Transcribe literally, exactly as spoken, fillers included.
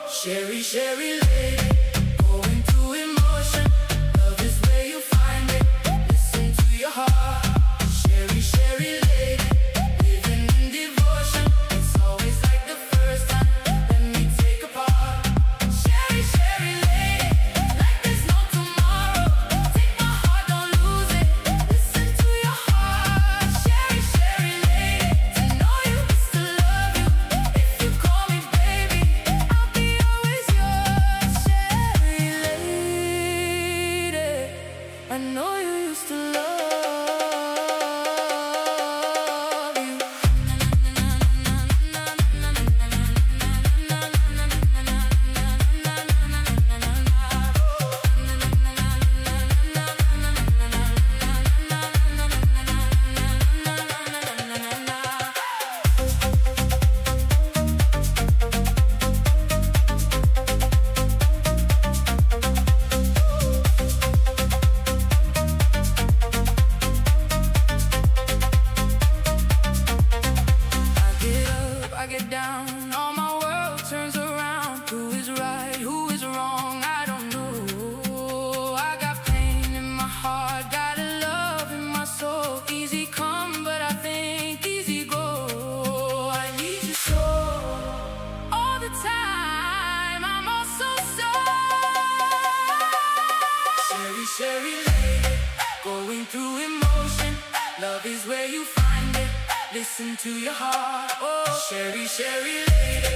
Sherry, Sherry lady, going through emotion. Love is where you find it. Listen to your heart. Sherry, Sherry lady, living in devotion. It's always like the first time. Let me take a part. Sherry, Sherry lady, like there's no tomorrow. Take my heart, don't lose it. Listen to your heart. Sherry, Sherry lady, to know you is to love you. If you call me baby, I'll be always yours. Sherry lady, I know you used to love you. I get down, all my world turns around. Who is right, who is wrong, I don't know. I got pain in my heart, got a love in my soul. Easy come, but I think easy go. I need you so, all the time, I'm all so sorry. Sherry, Sherry lady, going through emotion. Love is where you find it. Listen to your heart. Oh, Sherry, Sherry lady.